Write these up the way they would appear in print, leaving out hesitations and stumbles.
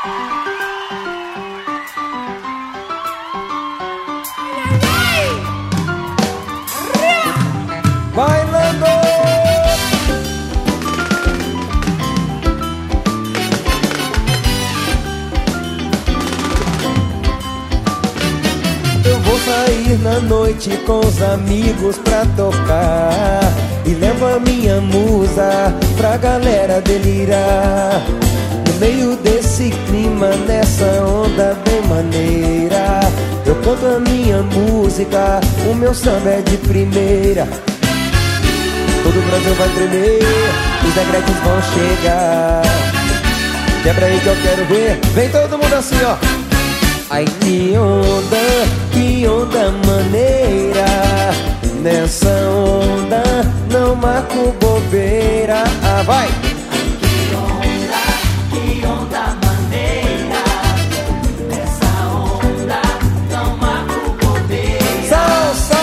Bailando. Eu vou sair na noite com os amigos pra tocar e levo a minha musa pra galera delirar. No meio desse clima, nessa onda bem maneira, eu canto a minha música, o meu samba é de primeira. Todo o Brasil vai tremer, os negretes vão chegar. Quebra aí que eu quero ver. Vem todo mundo assim, ó. Ai, que onda maneira. Nessa onda não marco bobeira. Ah, vai! Que onda maneira. Nessa onda não marco bobeira. Salsa!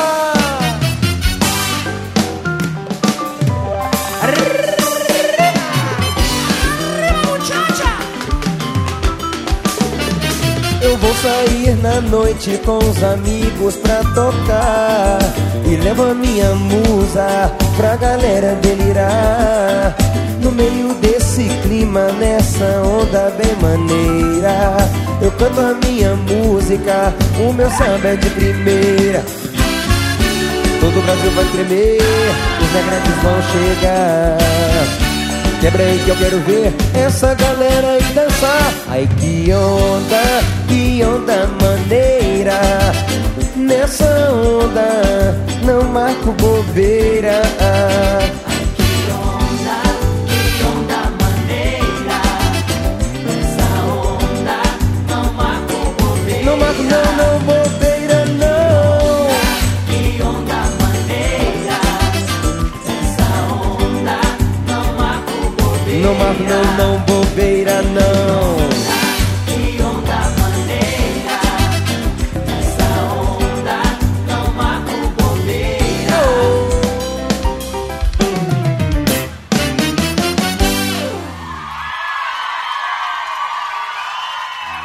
Eu vou sair na noite com os amigos pra tocar e levo a minha musa pra galera delirar. No meio desse clima, nessa onda bem maneira, eu canto a minha música, o meu samba é de primeira. Todo o Brasil vai tremer, os negretes vão chegar. Quebra aí que eu quero ver essa galera aí dançar. Ai, que onda maneira. Nessa onda não marco bobeira.